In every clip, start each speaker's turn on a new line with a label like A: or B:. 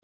A: So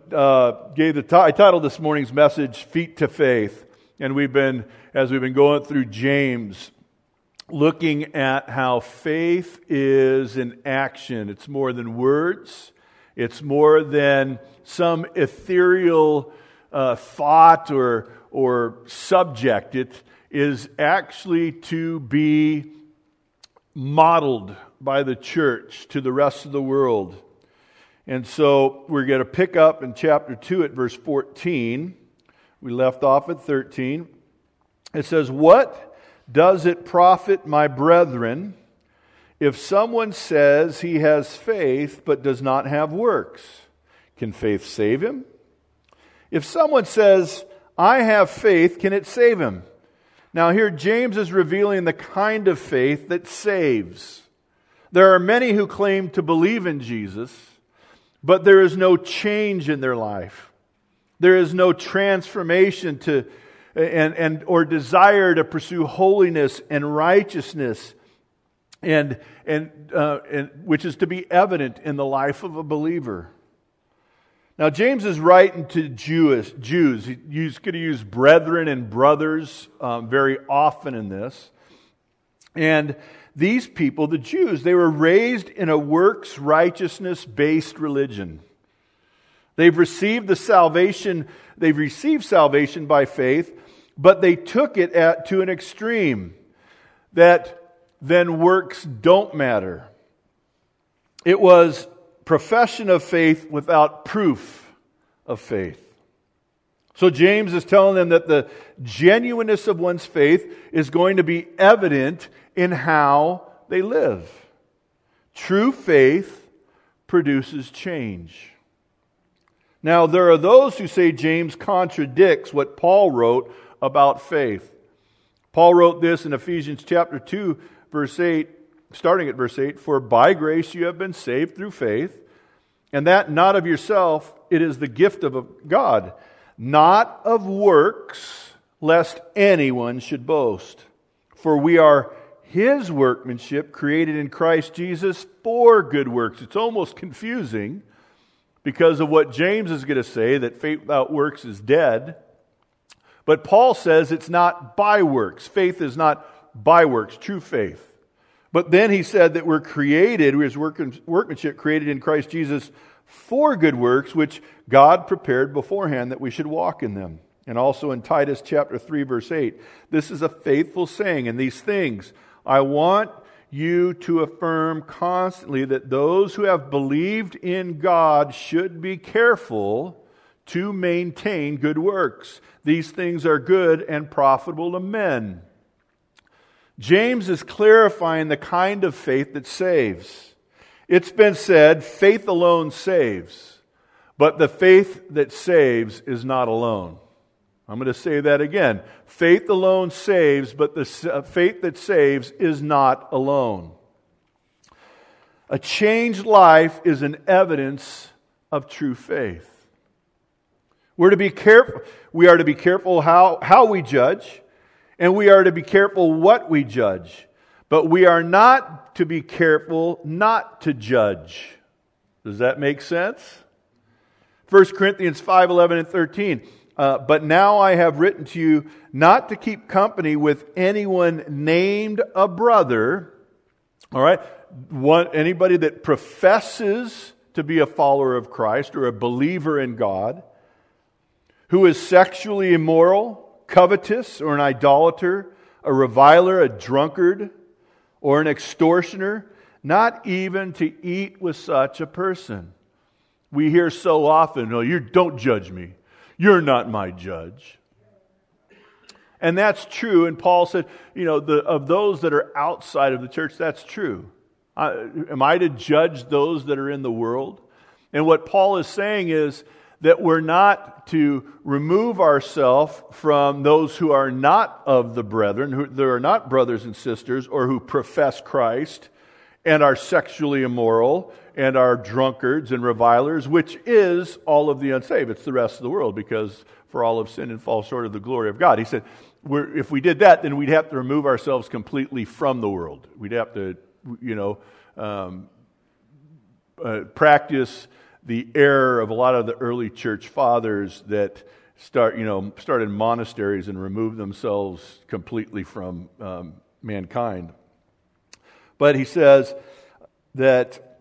A: I titled this morning's message, Feet to Faith. And as we've been going through James, looking at how faith is in action. It's more than words. It's more than some ethereal thought or subject. It is actually to be modeled by the church to the rest of the world. And so we're going to pick up in chapter 2 at verse 14. We left off at 13. It says, "What does it profit, my brethren, if someone says he has faith but does not have works? Can faith save him? If someone says, I have faith, can it save him?" Now here James is revealing the kind of faith that saves. There are many who claim to believe in Jesus, but there is no change in their life. There is no transformation or desire to pursue holiness and righteousness, and which is to be evident in the life of a believer. Now James is writing to Jews. He's going to use brethren and brothers very often in this. And these people, the Jews, they were raised in a works righteousness-based religion. They've received salvation by faith, but they took it to an extreme that then works don't matter. It was profession of faith without proof of faith. So James is telling them that the genuineness of one's faith is going to be evident in how they live. True faith produces change. Now, there are those who say James contradicts what Paul wrote about faith. Paul wrote this in Ephesians chapter 2, verse 8, starting at verse 8, "For by grace you have been saved through faith, and that not of yourself, it is the gift of God, not of works, lest anyone should boast. For we are His workmanship, created in Christ Jesus for good works." It's almost confusing because of what James is going to say, that faith without works is dead. But Paul says it's not by works. Faith is not by works, true faith. But then he said that we're created, His workmanship created in Christ Jesus for good works, which God prepared beforehand that we should walk in them. And also in Titus chapter 3, verse 8, "This is a faithful saying, and these things I want you to affirm constantly, that those who have believed in God should be careful to maintain good works. These things are good and profitable to men." James is clarifying the kind of faith that saves. It's been said, faith alone saves, but the faith that saves is not alone. I'm going to say that again. Faith alone saves, but the faith that saves is not alone. A changed life is an evidence of true faith. We are to be careful how we judge, and we are to be careful what we judge. But we are not to be careful not to judge. Does that make sense? 1 Corinthians 5:11 and 13. "But now I have written to you not to keep company with anyone named a brother." All right? Anybody that professes to be a follower of Christ or a believer in God, who is sexually immoral, covetous, or an idolater, a reviler, a drunkard, or an extortioner, not even to eat with such a person. We hear so often, "Oh, you don't judge me. You're not my judge." And that's true. And Paul said, of those that are outside of the church, that's true. Am I to judge those that are in the world? And what Paul is saying is that we're not to remove ourselves from those who are not of the brethren, who are not brothers and sisters, or who profess Christ and are sexually immoral and are drunkards and revilers, which is all of the unsaved. It's the rest of the world, because for all have sinned and fall short of the glory of God. He said, if we did that, then we'd have to remove ourselves completely from the world. We'd have to, practice the error of a lot of the early church fathers that started monasteries and removed themselves completely from mankind. But he says that,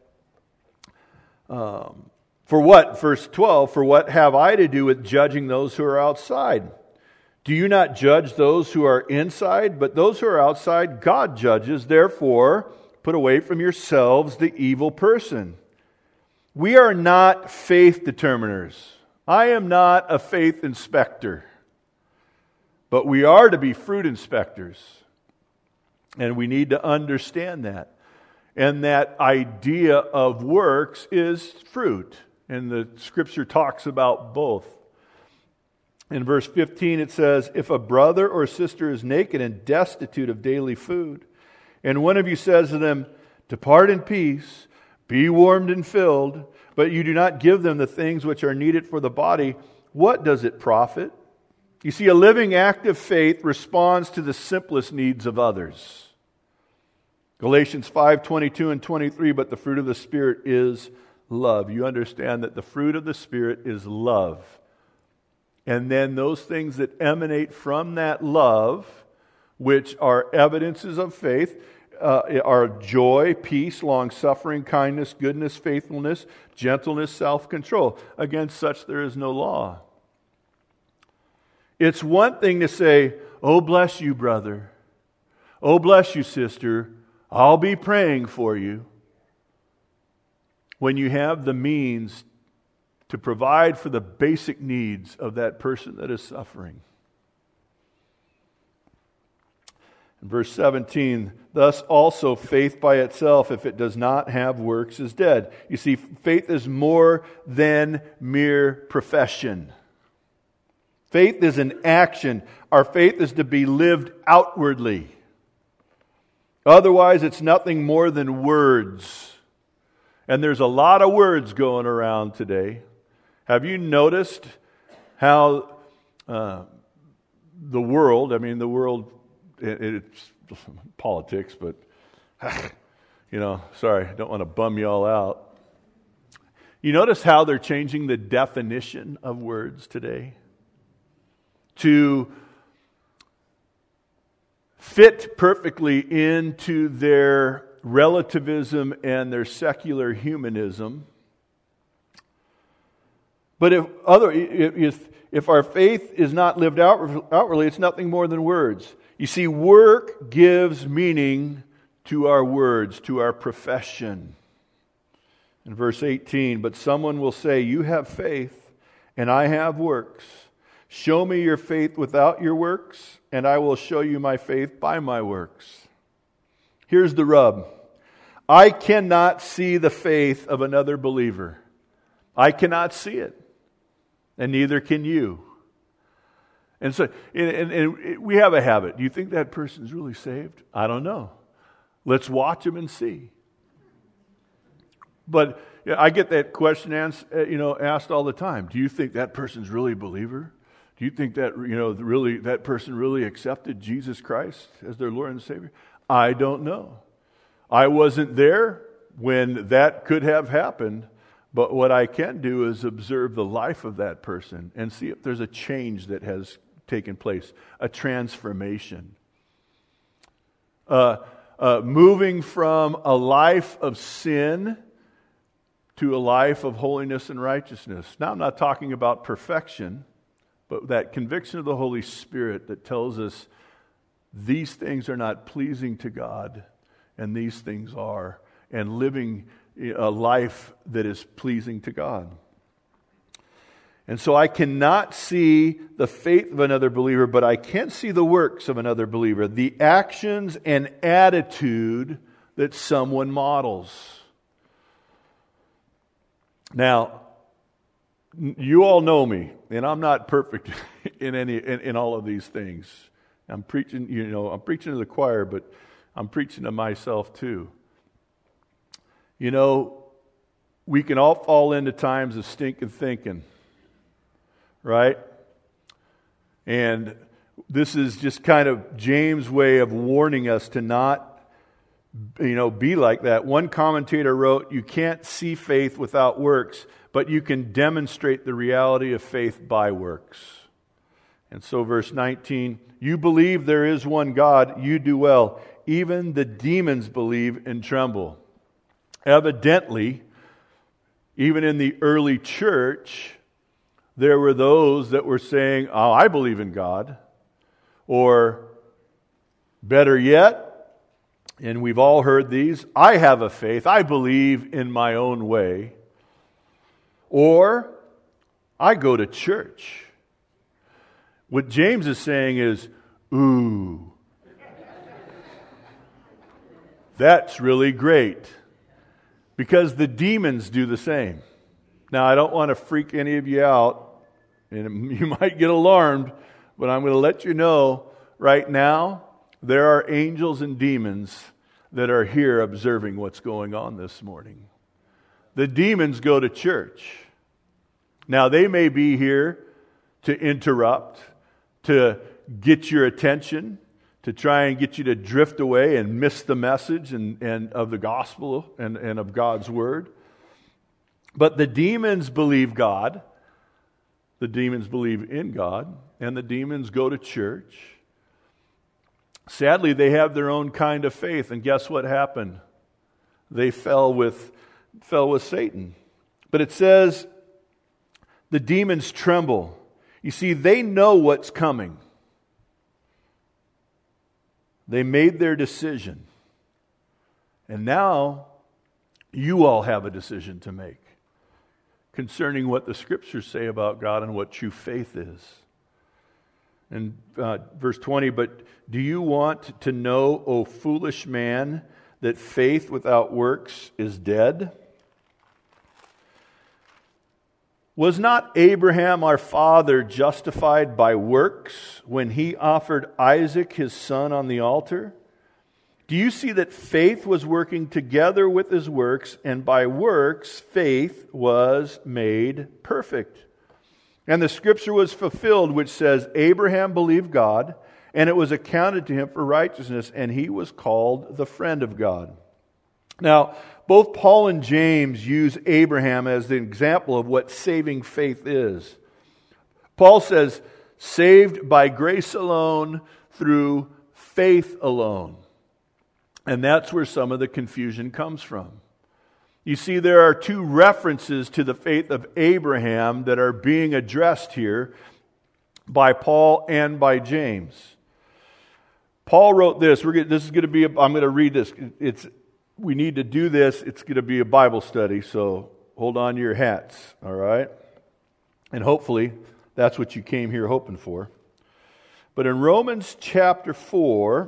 A: for what, verse 12, for what have I to do with judging those who are outside? Do you not judge those who are inside? But those who are outside, God judges. Therefore, put away from yourselves the evil person. We are not faith determiners. I am not a faith inspector. But we are to be fruit inspectors. And we need to understand that. And that idea of works is fruit. And the Scripture talks about both. In verse 15 it says, if a brother or sister is naked and destitute of daily food, and one of you says to them, depart in peace, be warmed and filled, but you do not give them the things which are needed for the body, what does it profit? You see, a living, active faith responds to the simplest needs of others. Galatians 5:22 and 23, but the fruit of the Spirit is love. You understand that the fruit of the Spirit is love. And then those things that emanate from that love, which are evidences of faith, are joy, peace, long-suffering, kindness, goodness, faithfulness, gentleness, self-control. Against such there is no law. It's one thing to say, oh, bless you, brother. Oh, bless you, sister. I'll be praying for you. When you have the means to provide for the basic needs of that person that is suffering. In verse 17, thus also faith by itself, if it does not have works, is dead. You see, faith is more than mere profession. Faith is an action. Our faith is to be lived outwardly. Otherwise, it's nothing more than words. And there's a lot of words going around today. Have you noticed how the world, it's politics, but, sorry, I don't want to bum you all out. You notice how they're changing the definition of words today to fit perfectly into their relativism and their secular humanism. But if our faith is not lived outwardly, it's nothing more than words. You see, work gives meaning to our words, to our profession. In verse 18, but someone will say, you have faith, and I have works. Show me your faith without your works, and I will show you my faith by my works. Here's the rub. I cannot see the faith of another believer. I cannot see it. And neither can you. And so, and we have a habit. Do you think that person's really saved? I don't know. Let's watch them and see. But I get that question asked all the time. Do you think that person's really a believer? Do you think that really that person really accepted Jesus Christ as their Lord and Savior? I don't know. I wasn't there when that could have happened. But what I can do is observe the life of that person and see if there's a change that has taken place, a transformation. Moving from a life of sin to a life of holiness and righteousness. Now, I'm not talking about perfection, but that conviction of the Holy Spirit that tells us these things are not pleasing to God and these things are, and living a life that is pleasing to God. And so I cannot see the faith of another believer, but I can see the works of another believer, the actions and attitude that someone models. Now, you all know me, and I'm not perfect in all of these things. I'm preaching to the choir, but I'm preaching to myself too. We can all fall into times of stinking thinking, right? And this is just kind of James' way of warning us to not, be like that. One commentator wrote, you can't see faith without works, but you can demonstrate the reality of faith by works. And so verse 19, you believe there is one God, you do well. Even the demons believe and tremble. Evidently, even in the early church, there were those that were saying, oh, I believe in God. Or, better yet, and we've all heard these, I have a faith, I believe in my own way. Or, I go to church. What James is saying is, ooh, that's really great. Because the demons do the same. Now, I don't want to freak any of you out, and you might get alarmed, but I'm going to let you know right now, there are angels and demons that are here observing what's going on this morning. The demons go to church. Now, they may be here to interrupt, to get your attention, to try and get you to drift away and miss the message and of the gospel and of God's word. But the demons believe God. The demons believe in God. And the demons go to church. Sadly, they have their own kind of faith. And guess what happened? They fell with Satan. But it says the demons tremble. You see, they know what's coming. They made their decision. And now, you all have a decision to make concerning what the Scriptures say about God and what true faith is. And verse 20, but do you want to know, O foolish man, that faith without works is dead? Was not Abraham our father justified by works when he offered Isaac his son on the altar? Do you see that faith was working together with his works, and by works faith was made perfect? And the scripture was fulfilled, which says, Abraham believed God, and it was accounted to him for righteousness, and he was called the friend of God. Now, both Paul and James use Abraham as the example of what saving faith is. Paul says, saved by grace alone, through faith alone. And that's where some of the confusion comes from. You see, there are two references to the faith of Abraham that are being addressed here by Paul and by James. Paul wrote this. I'm going to read this. We need to do this. It's going to be a Bible study, so hold on to your hats, all right? And hopefully that's what you came here hoping for. But in Romans chapter 4,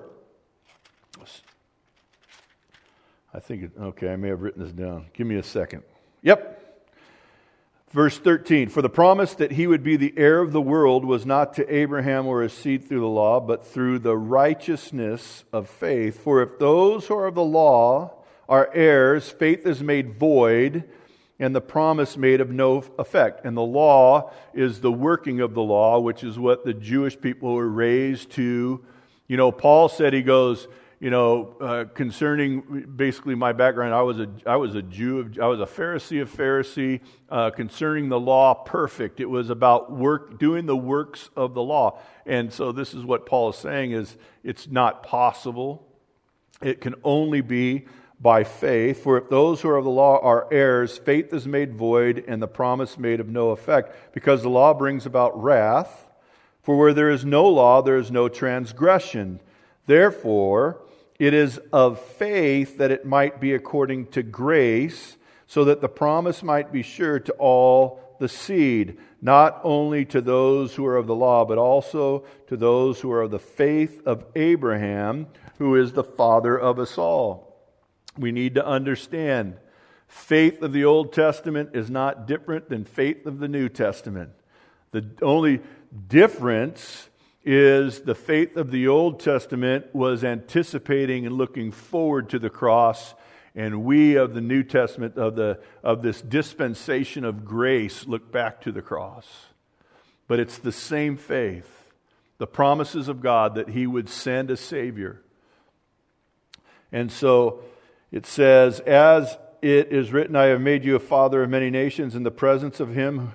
A: I may have written this down. Give me a second. Yep. Verse 13, for the promise that he would be the heir of the world was not to Abraham or his seed through the law, but through the righteousness of faith. For if those who are of the law are heirs, faith is made void, and the promise made of no effect. And the law is the working of the law, which is what the Jewish people were raised to. You know, Paul said, he goes, concerning basically my background, I was a Jew, I was a Pharisee of Pharisee, concerning the law, perfect. It was about doing the works of the law. And so this is what Paul is saying is, it's not possible. It can only be by faith. For if those who are of the law are heirs, faith is made void and the promise made of no effect, because the law brings about wrath. For where there is no law, there is no transgression. Therefore, it is of faith that it might be according to grace, so that the promise might be sure to all the seed, not only to those who are of the law, but also to those who are of the faith of Abraham, who is the father of us all. We need to understand, faith of the Old Testament is not different than faith of the New Testament. The only difference is the faith of the Old Testament was anticipating and looking forward to the cross, and we of the New Testament, of this dispensation of grace, look back to the cross. But it's the same faith, the promises of God that He would send a Savior. And so it says, as it is written, I have made you a father of many nations in the presence of him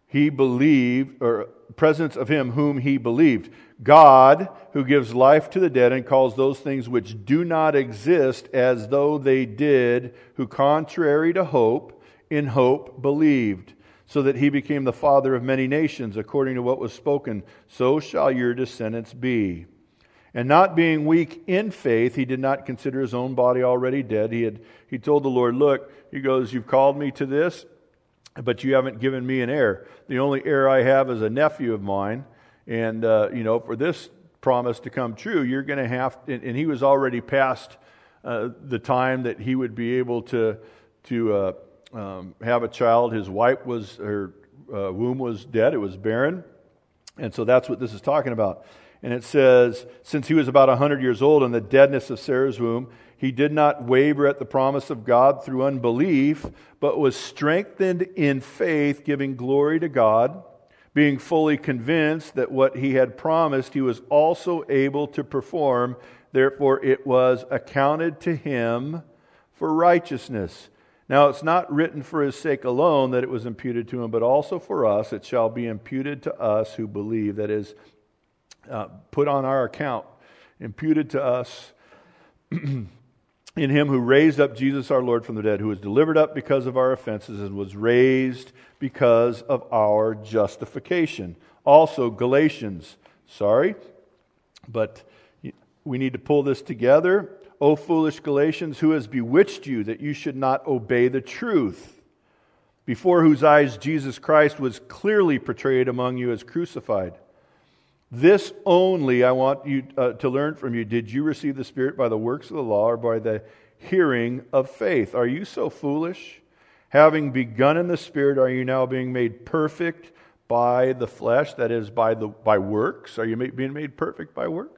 A: presence of him whom he believed. God, who gives life to the dead and calls those things which do not exist as though they did, who contrary to hope, in hope believed, so that he became the father of many nations, according to what was spoken, so shall your descendants be. And not being weak in faith, he did not consider his own body already dead. He told the Lord, look, he goes, you've called me to this, but you haven't given me an heir. The only heir I have is a nephew of mine. And, for this promise to come true, you're going to have, and he was already past the time that he would be able to have a child. His wife her womb was dead. It was barren. And so that's what this is talking about. And it says, since he was about 100 years old in the deadness of Sarah's womb, he did not waver at the promise of God through unbelief, but was strengthened in faith, giving glory to God, being fully convinced that what he had promised he was also able to perform. Therefore it was accounted to him for righteousness. Now it's not written for his sake alone that it was imputed to him, but also for us it shall be imputed to us who believe. That is, put on our account, imputed to us in him who raised up Jesus our Lord from the dead, who was delivered up because of our offenses and was raised because of our justification. Also, Galatians, but we need to pull this together. O foolish Galatians, who has bewitched you that you should not obey the truth, before whose eyes Jesus Christ was clearly portrayed among you as crucified? This only I want you to learn from you. Did you receive the Spirit by the works of the law or by the hearing of faith? Are you so foolish? Having begun in the Spirit, are you now being made perfect by the flesh? That is, by works? Are you being made perfect by works?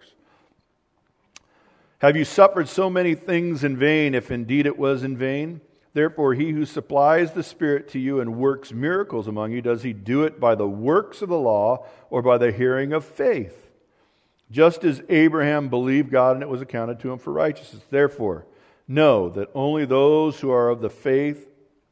A: Have you suffered so many things in vain, if indeed it was in vain? Therefore, he who supplies the Spirit to you and works miracles among you, does he do it by the works of the law or by the hearing of faith? Just as Abraham believed God and it was accounted to him for righteousness. Therefore, know that only those who are of faith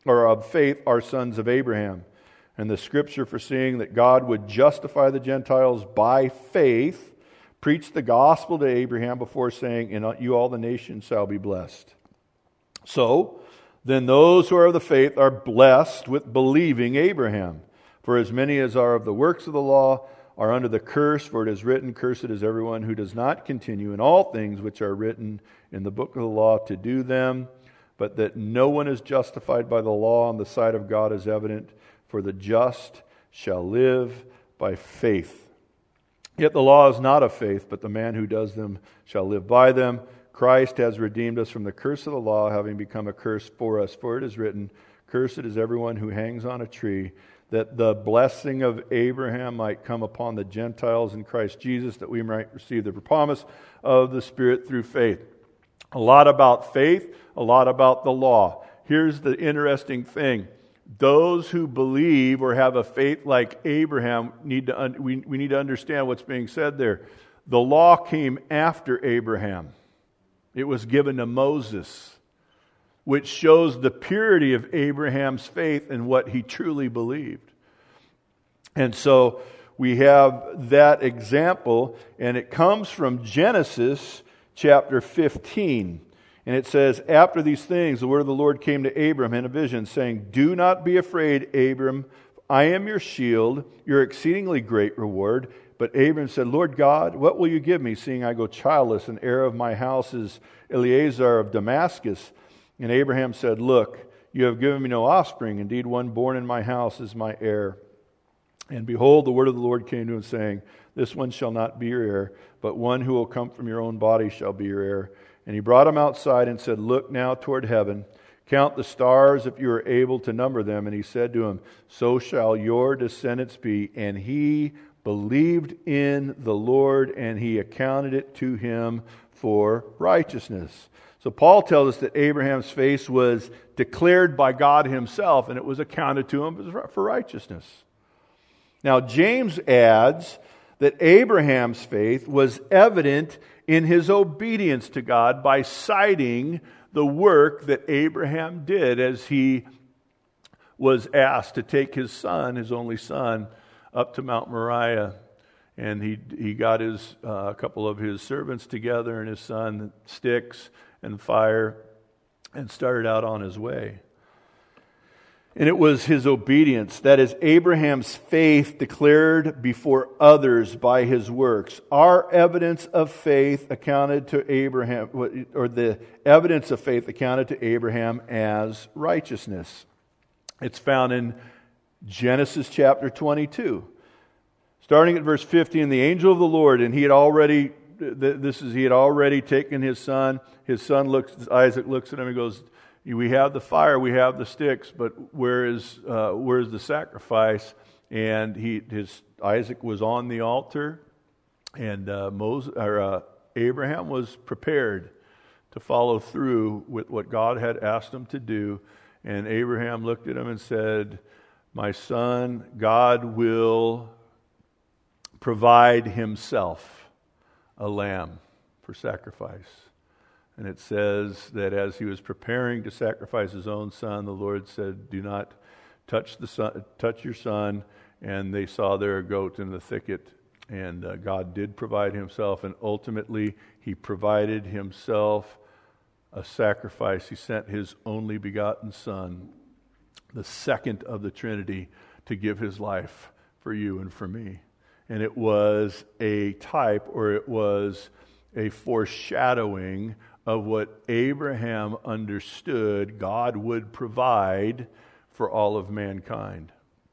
A: are sons of Abraham. And the Scripture, foreseeing that God would justify the Gentiles by faith, preached the gospel to Abraham before saying, in you all the nations shall be blessed. So, then those who are of the faith are blessed with believing Abraham. For as many as are of the works of the law are under the curse, for it is written, cursed is everyone who does not continue in all things which are written in the book of the law to do them. But that no one is justified by the law on the sight of God is evident, for the just shall live by faith. Yet the law is not of faith, but the man who does them shall live by them. Christ has redeemed us from the curse of the law, having become a curse for us. For it is written, cursed is everyone who hangs on a tree, that the blessing of Abraham might come upon the Gentiles in Christ Jesus, that we might receive the promise of the Spirit through faith. A lot about faith, a lot about the law. Here's the interesting thing. Those who believe or have a faith like Abraham, we need to understand what's being said there. The law came after Abraham. It was given to Moses, which shows the purity of Abraham's faith and what he truly believed. And so we have that example, and it comes from Genesis chapter 15. And it says, after these things, the word of the Lord came to Abram in a vision, saying, do not be afraid, Abram. I am your shield, your exceedingly great reward. But Abram said, Lord God, what will you give me, seeing I go childless, and heir of my house is Eliezer of Damascus? And Abraham said, look, you have given me no offspring. Indeed, one born in my house is my heir. And behold, the word of the Lord came to him, saying, this one shall not be your heir, but one who will come from your own body shall be your heir. And he brought him outside and said, look now toward heaven, count the stars if you are able to number them. And he said to him, so shall your descendants be. And he believed in the Lord, and he accounted it to him for righteousness. So Paul tells us that Abraham's faith was declared by God himself, and it was accounted to him for righteousness. Now James adds that Abraham's faith was evident in his obedience to God by citing the work that Abraham did as he was asked to take his son, his only son, up to Mount Moriah. And he got a couple of his servants together and his son, sticks and fire, and started out on his way. And it was his obedience, that is Abraham's faith declared before others by his works. Our evidence of faith accounted to Abraham, or the evidence of faith accounted to Abraham as righteousness. It's found in Genesis chapter 22. Starting at verse 50, and the angel of the Lord, and he had already taken his son. Isaac looks at him and goes, we have the fire, we have the sticks, but where's the sacrifice? And Isaac was on the altar, and Abraham was prepared to follow through with what God had asked him to do. And Abraham looked at him and said, "My son, God will provide himself a lamb for sacrifice." And it says that as he was preparing to sacrifice his own son, the Lord said, "Do not touch your son." And they saw there a goat in the thicket. And God did provide himself. And ultimately, he provided himself a sacrifice. He sent his only begotten son, the second of the Trinity, to give his life for you and for me. And it was a type, or it was a foreshadowing of what Abraham understood God would provide for all of mankind.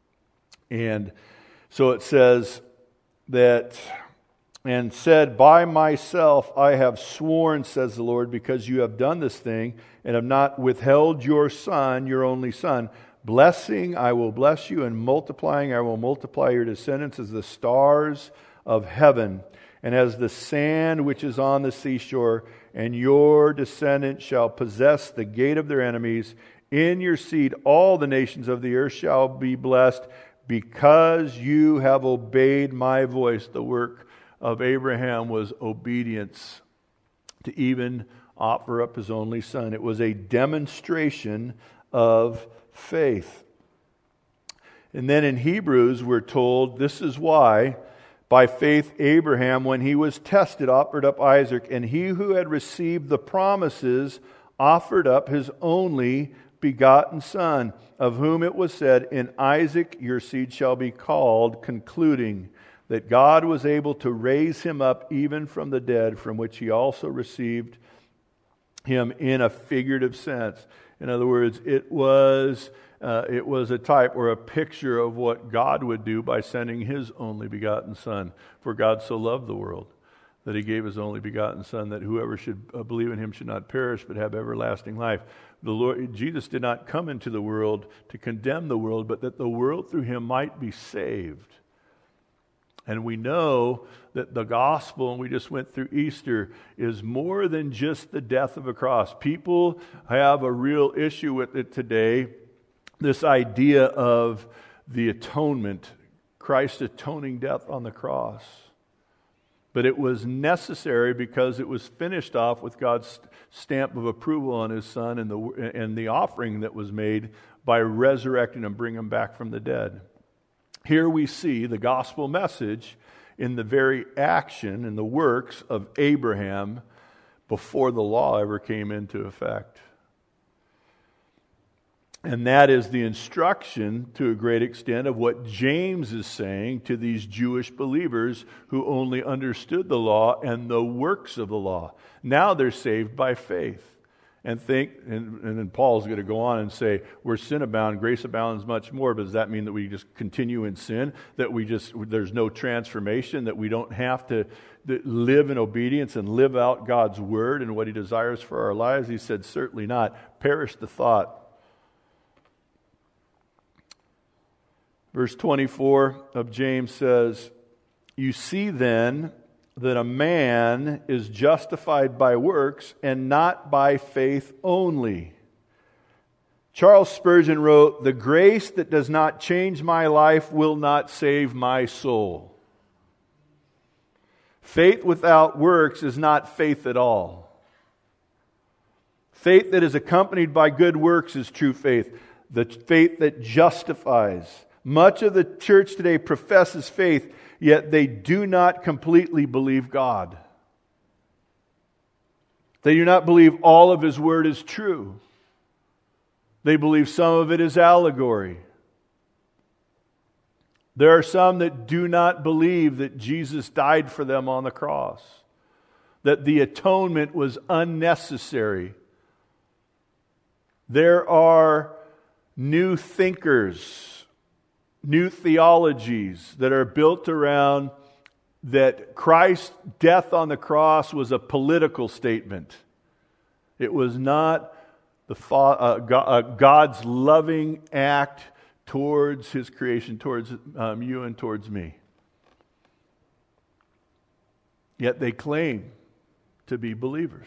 A: And so it says that, and said, "By myself I have sworn, says the Lord, because you have done this thing and have not withheld your son, your only son. Blessing, I will bless you, and multiplying, I will multiply your descendants as the stars of heaven and as the sand which is on the seashore. And your descendants shall possess the gate of their enemies. In your seed all the nations of the earth shall be blessed, because you have obeyed my voice." The work of Abraham was obedience to even offer up his only son. It was a demonstration of faith. And then in Hebrews we're told, this is why, by faith Abraham, when he was tested, offered up Isaac, and he who had received the promises offered up his only begotten son, of whom it was said, "In Isaac your seed shall be called," concluding that God was able to raise him up even from the dead, from which he also received him in a figurative sense. In other words, it was a type or a picture of what God would do by sending his only begotten son. For God so loved the world that he gave his only begotten son, that whoever should believe in him should not perish but have everlasting life. The Lord Jesus did not come into the world to condemn the world, but that the world through him might be saved. And we know that the gospel, and we just went through Easter, is more than just the death of a cross. People have a real issue with it today, this idea of the atonement, Christ's atoning death on the cross. But it was necessary because it was finished off with God's stamp of approval on his son, and the offering that was made by resurrecting him, bringing him back from the dead. Here we see the gospel message in the very action and the works of Abraham before the law ever came into effect. And that is the instruction, to a great extent, of what James is saying to these Jewish believers who only understood the law and the works of the law. Now they're saved by faith. And then Paul's going to go on and say, where sin abounds, grace abounds much more. But does that mean that we just continue in sin? That there's no transformation? That we don't have to live in obedience and live out God's word and what he desires for our lives? He said, certainly not. Perish the thought. Verse 24 of James says, "You see then that a man is justified by works and not by faith only." Charles Spurgeon wrote, "The grace that does not change my life will not save my soul." Faith without works is not faith at all. Faith that is accompanied by good works is true faith. The faith that justifies. Much of the church today professes faith, yet they do not completely believe God. They do not believe all of His Word is true. They believe some of it is allegory. There are some that do not believe that Jesus died for them on the cross, that the atonement was unnecessary. There are new thinkers, new theologies that are built around that Christ's death on the cross was a political statement. It was not God's loving act towards His creation, towards you and towards me. Yet they claim to be believers.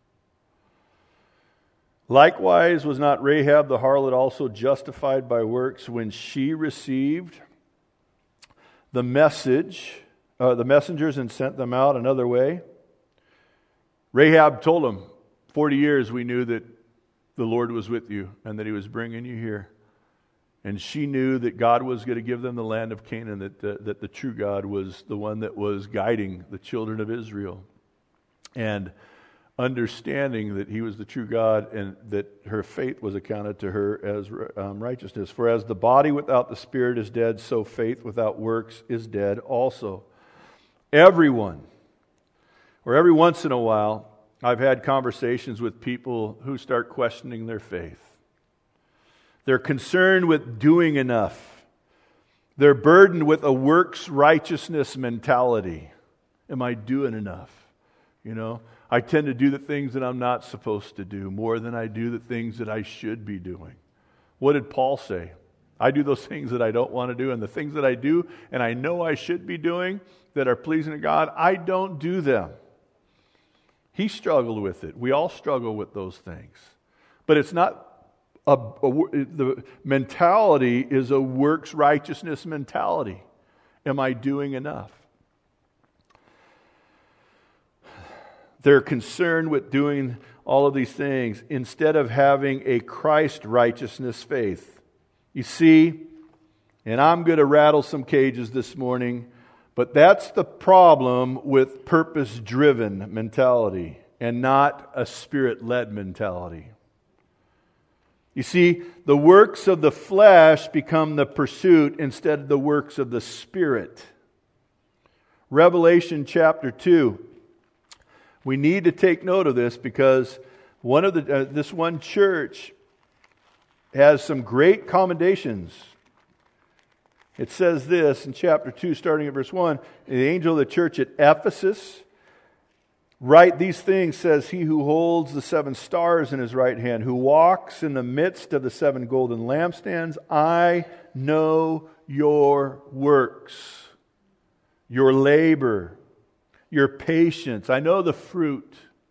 A: Likewise, was not Rahab the harlot also justified by works when she received the messengers and sent them out another way? Rahab told them, 40 years we knew that the Lord was with you and that He was bringing you here. And she knew that God was going to give them the land of Canaan, that the true God was the one that was guiding the children of Israel. And understanding that He was the true God and that her faith was accounted to her as righteousness. For as the body without the spirit is dead, so faith without works is dead also. Everyone, or every once in a while, I've had conversations with people who start questioning their faith. They're concerned with doing enough. They're burdened with a works righteousness mentality. Am I doing enough? You know, I tend to do the things that I'm not supposed to do more than I do the things that I should be doing. What did Paul say? I do those things that I don't want to do, and the things that I do and I know I should be doing that are pleasing to God, I don't do them. He struggled with it. We all struggle with those things. But it's not the mentality is a works righteousness mentality. Am I doing enough? They're concerned with doing all of these things instead of having a Christ righteousness faith. You see, and I'm going to rattle some cages this morning, but that's the problem with purpose-driven mentality and not a spirit-led mentality. You see, the works of the flesh become the pursuit instead of the works of the Spirit. Revelation chapter 2. We need to take note of this because this one church has some great commendations. It says this in chapter 2, starting at verse 1, the angel of the church at Ephesus, write these things, says he who holds the 7 stars in his right hand, who walks in the midst of the 7 golden lampstands. I know your works, your labor, your patience. I know the fruit.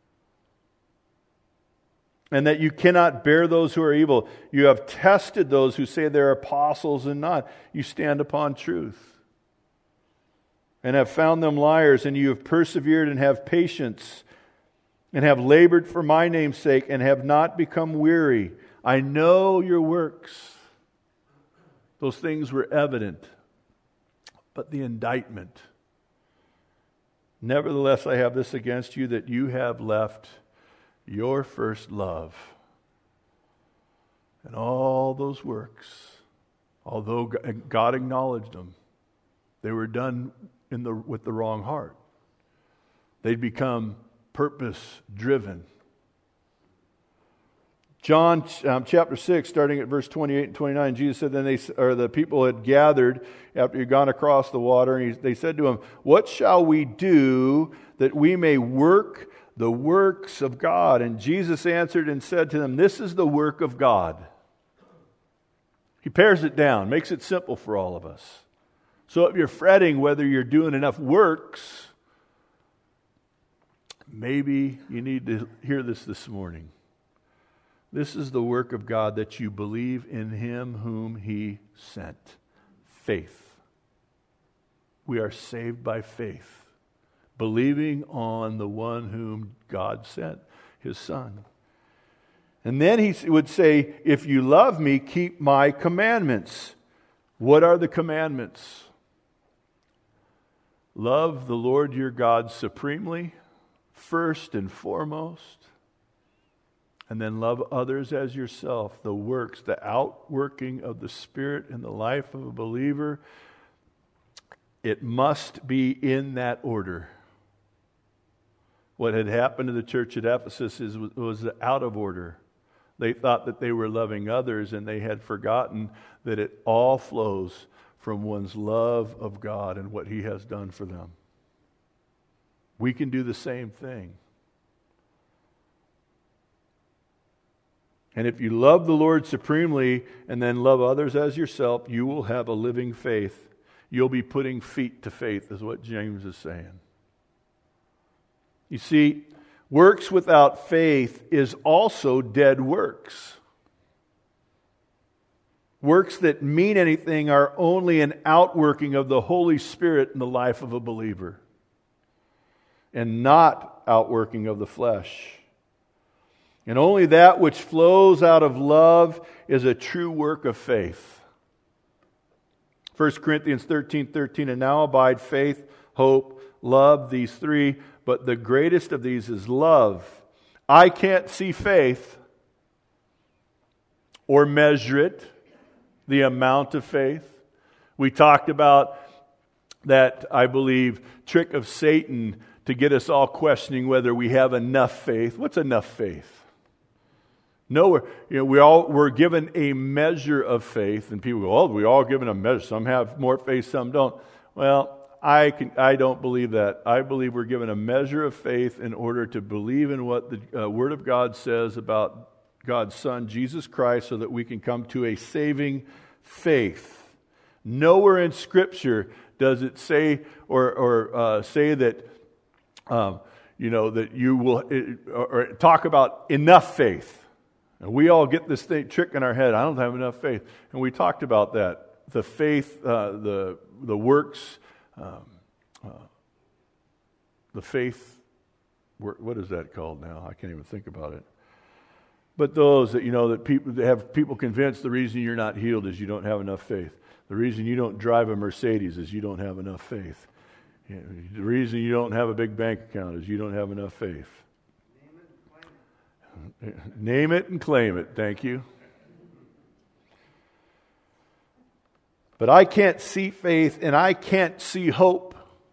A: And that you cannot bear those who are evil. You have tested those who say they're apostles and not. You stand upon truth. And have found them liars, and you have persevered and have patience, and have labored for my name's sake, and have not become weary. I know your works. Those things were evident. But the indictment. Nevertheless, I have this against you, that you have left your first love. And all those works, although God acknowledged them, they were done with the wrong heart. They'd become purpose-driven. John chapter 6, starting at verse 28 and 29, Jesus said, then the people had gathered after he'd gone across the water, and they said to him, what shall we do that we may work the works of God? And Jesus answered and said to them, this is the work of God. He pares it down, makes it simple for all of us. So if you're fretting whether you're doing enough works, maybe you need to hear this morning. This is the work of God, that you believe in Him whom He sent. Faith. We are saved by faith, believing on the one whom God sent, His Son. And then he would say, if you love me, keep my commandments. What are the commandments? Love the Lord your God supremely, first and foremost. And then love others as yourself. The works, the outworking of the Spirit in the life of a believer, it must be in that order. What had happened to the church at Ephesus was out of order. They thought that they were loving others, and they had forgotten that it all flows from one's love of God and what He has done for them. We can do the same thing. And if you love the Lord supremely and then love others as yourself, you will have a living faith. You'll be putting feet to faith, is what James is saying. You see, works without faith is also dead works. Works that mean anything are only an outworking of the Holy Spirit in the life of a believer, and not outworking of the flesh. And only that which flows out of love is a true work of faith. 1 Corinthians 13:13, and now abide faith, hope, love, these three, but the greatest of these is love. I can't see faith or measure it, the amount of faith. We talked about that, I believe, trick of Satan to get us all questioning whether we have enough faith. What's enough faith? No, we're given a measure of faith, and people go, "Oh, we all given a measure. Some have more faith, some don't." Well, I don't believe that. I believe we're given a measure of faith in order to believe in what the Word of God says about God's Son, Jesus Christ, so that we can come to a saving faith. Nowhere in Scripture does it say or say that that you will or talk about enough faith. And we all get this trick in our head. I don't have enough faith, and we talked about that. The faith, the works, the faith. What is that called now? I can't even think about it. But those that that have people convinced the reason you're not healed is you don't have enough faith. The reason you don't drive a Mercedes is you don't have enough faith. The reason you don't have a big bank account is you don't have enough faith. Name it and claim it. Thank you. But I can't see faith and I can't see hope.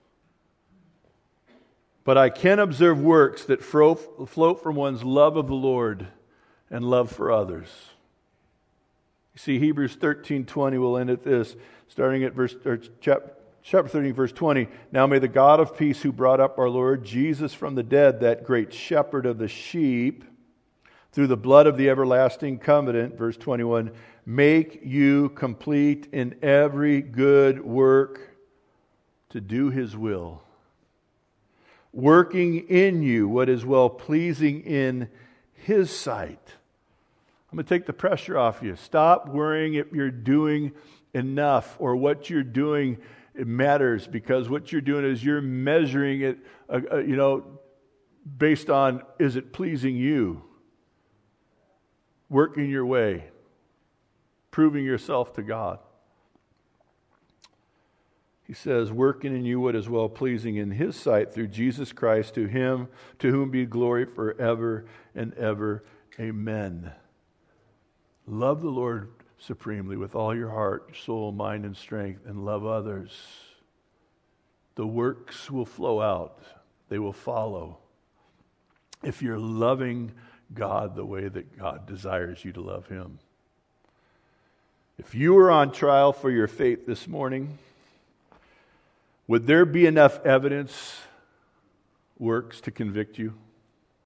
A: But I can observe works that float from one's love of the Lord and love for others. You see, Hebrews 13:20 will end at this, starting at chapter 13, verse 20. Now may the God of peace, who brought up our Lord Jesus from the dead, that great shepherd of the sheep, through the blood of the everlasting covenant, verse 21, make you complete in every good work to do His will, working in you what is well-pleasing in His sight. I'm going to take the pressure off you. Stop worrying if you're doing enough or what you're doing it matters, because what you're doing is you're measuring it, based on, is it pleasing you? Working your way, proving yourself to God. He says, working in you what is well-pleasing in His sight through Jesus Christ, to whom be glory forever and ever. Amen. Love the Lord supremely with all your heart, soul, mind, and strength, and love others. The works will flow out. They will follow. If you're loving God the way that God desires you to love Him. If you were on trial for your faith this morning, would there be enough evidence, works, to convict you?